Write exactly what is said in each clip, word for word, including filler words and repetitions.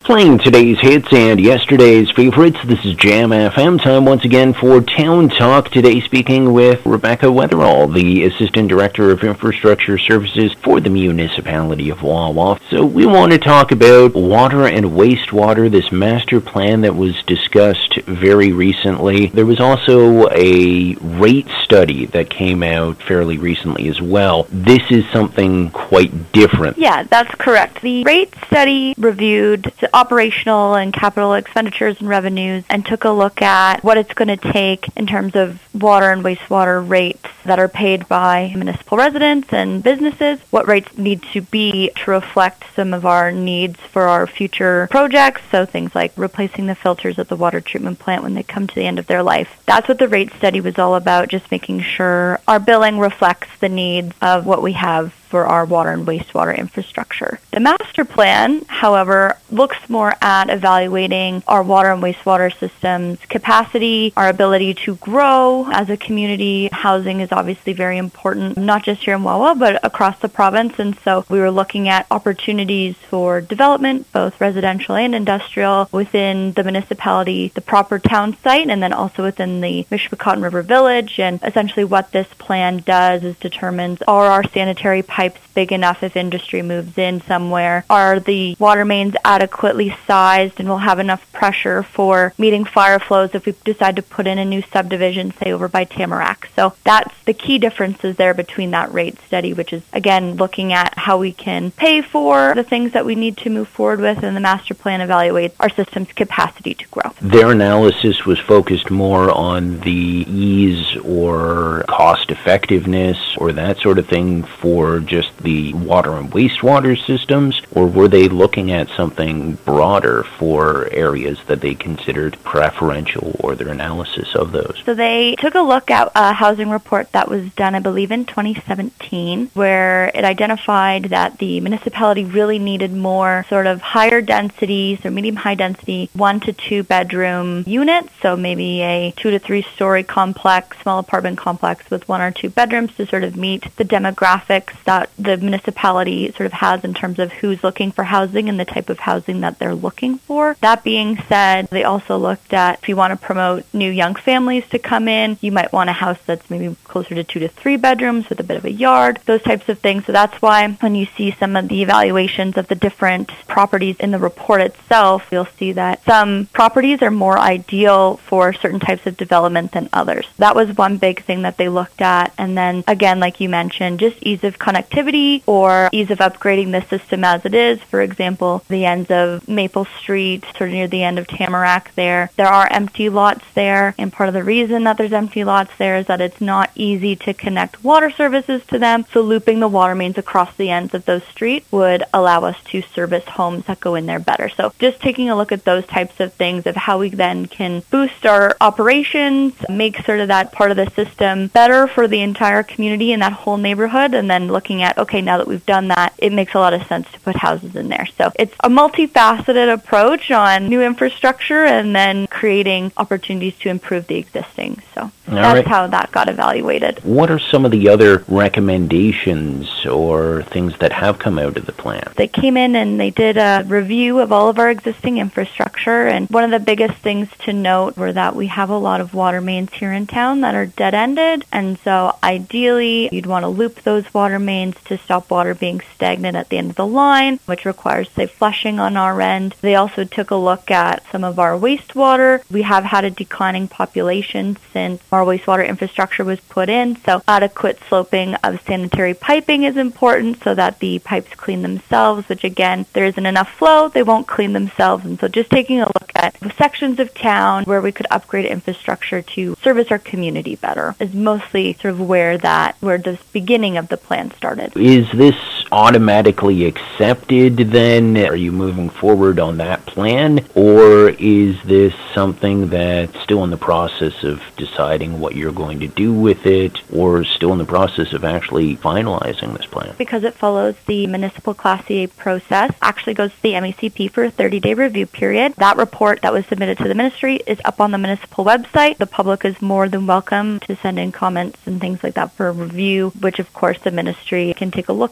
Playing today's hits and yesterday's favorites, this is Jam F M. Time once again for Town Talk. Today speaking with Rebecca Weatherall, the Assistant Director of Infrastructure Services for the municipality of Wawa. So we want to talk about water and wastewater, this master plan that was discussed very recently. There was also a rate study that came out fairly recently as well. This is something quite different. Yeah, that's correct. The rate study reviewed the operational and capital expenditures and revenues and took a look at what it's going to take in terms of water and wastewater rates that are paid by municipal residents and businesses, what rates need to be to reflect some of our needs for our future projects, so things like replacing the filters at the water treatment plant when they come to the end of their life. That's what the rate study was all about, just making sure our billing reflects the needs of what we have for our water and wastewater infrastructure. The master plan, however, looks more at evaluating our water and wastewater systems capacity, our ability to grow as a community. Housing is obviously very important, not just here in Wawa, but across the province. And so we were looking at opportunities for development, both residential and industrial, within the municipality, the proper town site, and then also within the Mishpicotton River Village. And essentially what this plan does is determines, are our sanitary pipes big enough if industry moves in somewhere? Are the water mains adequately sized and will have enough pressure for meeting fire flows if we decide to put in a new subdivision, say over by Tamarack? So that's the key differences there between that rate study, which is, again, looking at how we can pay for the things that we need to move forward with, and the master plan evaluates our system's capacity to grow. Their analysis was focused more on the ease or cost effectiveness or that sort of thing for just the water and wastewater systems, or were they looking at something broader for areas that they considered preferential, or their analysis of those? So they took a look at a housing report that was done, I believe, in twenty seventeen, where it identified that the municipality really needed more sort of higher densities or medium high density one to two bedroom units, so maybe a two to three story complex, small apartment complex with one or two bedrooms to sort of meet the demographics that the municipality sort of has in terms of who's looking for housing and the type of housing that they're looking for. That being said, they also looked at, if you want to promote new young families to come in, you might want a house that's maybe closer to two to three bedrooms with a bit of a yard, those types of things. So that's why when you see some of the evaluations of the different properties in the report itself, you'll see that some properties are more ideal for certain types of development than others. That was one big thing that they looked at. And then again, like you mentioned, just ease of connectivity or ease of upgrading the system as it is. For example, the ends of Maple Street, sort of near the end of Tamarack there, there are empty lots there, and part of the reason that there's empty lots there is that it's not easy to connect water services to them, so looping the water mains across the ends of those streets would allow us to service homes that go in there better. So just taking a look at those types of things of how we then can boost our operations, make sort of that part of the system better for the entire community and that whole neighborhood, and then looking at, okay, now that we've done that, it makes a lot of sense to put houses in there. So it's a multifaceted approach on new infrastructure and then creating opportunities to improve the existing. So All that's right. how that got evaluated. What are some of the other recommendations or things that have come out of the plan? They came in and they did a review of all of our existing infrastructure, and one of the biggest things to note were that we have a lot of water mains here in town that are dead-ended, and so ideally you'd want to loop those water mains to stop water being stagnant at the end of the line, which requires, say, flushing on our end. They also took a look at some of our wastewater. We have had a declining population since our wastewater infrastructure was put in, so adequate sloping of sanitary piping is important so that the pipes clean themselves, which again, there isn't enough flow, they won't clean themselves. And so just taking a look at sections of town where we could upgrade infrastructure to service our community better is mostly sort of where that, where the beginning of the plan started. Is this automatically accepted then? Are you moving forward on that plan? Or is this something that's still in the process of deciding what you're going to do with it, or still in the process of actually finalizing this plan? Because it follows the municipal Class C A process, actually goes to the M E C P for a thirty-day review period. That report that was submitted to the ministry is up on the municipal website. The public is more than welcome to send in comments and things like that for review, which of course the ministry can take a look at.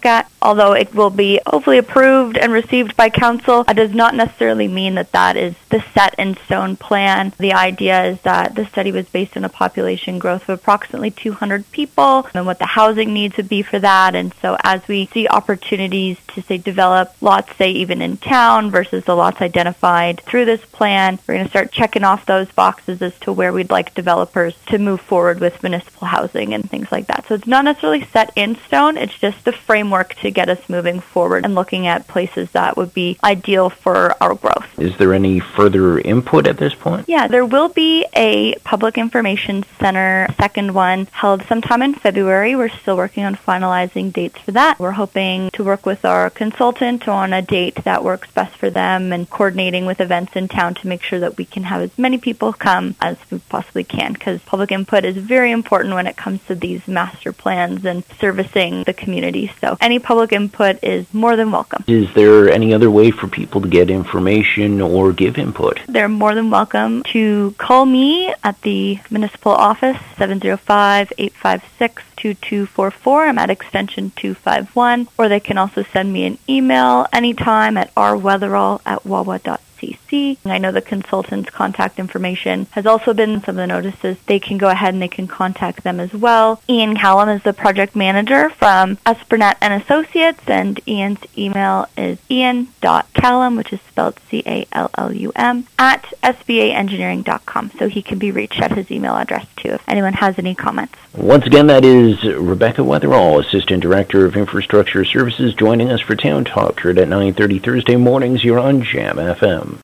although it will be hopefully approved and received by council, it does not necessarily mean that that is the set in stone plan. The idea is that the study was based on a population growth of approximately two hundred people and what the housing needs would be for that. And so as we see opportunities to, say, develop lots, say, even in town versus the lots identified through this plan, we're going to start checking off those boxes as to where we'd like developers to move forward with municipal housing and things like that. So it's not necessarily set in stone. It's just the framework to get us moving forward and looking at places that would be ideal for our growth. Is there any further input at this point? Yeah, there will be a public information center, second one, held sometime in February. We're still working on finalizing dates for that. We're hoping to work with our consultant on a date that works best for them and coordinating with events in town to make sure that we can have as many people come as we possibly can, because public input is very important when it comes to these master plans and servicing the community. So any public input is more than welcome. Is there any other way for people to get information or give input? They're more than welcome to call me at the municipal office, seven oh five, eight five six, two two four four. I'm at extension two five one. Or they can also send me an email anytime at r weatherall at wawa dot c c. I know the consultant's contact information has also been some of the notices. They can go ahead and they can contact them as well. Ian Callum is the project manager from Espernette and Associates, and Ian's email is ian dot callum, which is spelled C A L L U M, at s b a engineering dot com. So he can be reached at his email address too if anyone has any comments. Once again, that is Rebecca Weatherall, Assistant Director of Infrastructure Services, joining us for Town Talk, heard at nine thirty Thursday mornings. You're on Jam F M.